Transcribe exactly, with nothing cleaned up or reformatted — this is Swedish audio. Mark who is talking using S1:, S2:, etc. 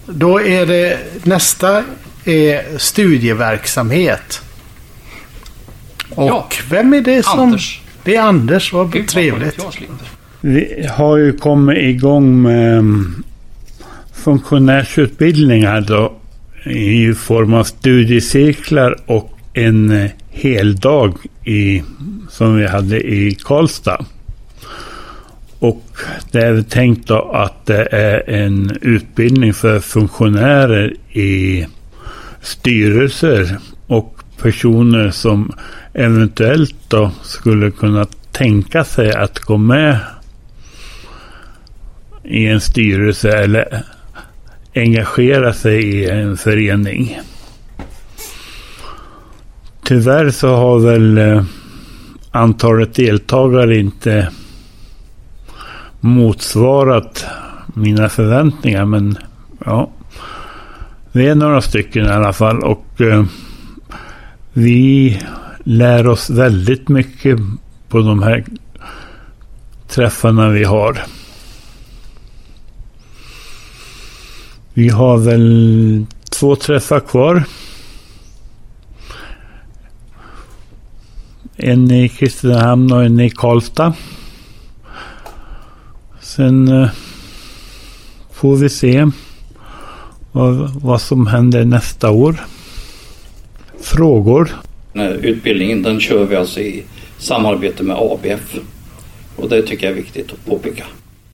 S1: då är det nästa är studieverksamhet. Och
S2: ja.
S1: vem är det som...
S2: Anders.
S1: Det är Anders, vad Gud, trevligt.
S2: Vad
S3: Vi har ju kommit igång med funktionärsutbildningar då, i form av studiecirklar och en heldag i, som vi hade i Karlstad. Och det är tänkt då att det är en utbildning för funktionärer i styrelser och personer som eventuellt då skulle kunna tänka sig att gå med i en styrelse eller engagera sig i en förening. Tyvärr så har väl antalet deltagare inte motsvarat mina förväntningar, men ja, vi är några stycken i alla fall, och eh, vi lär oss väldigt mycket på de här träffarna vi har. Vi har väl två träffar kvar. En i Kristinehamn och en i Karlstad. Sen eh, får vi se vad, vad som händer nästa år. Frågor?
S2: Utbildningen, den kör vi alltså i samarbete med A B F. Och det tycker jag är viktigt att påpeka.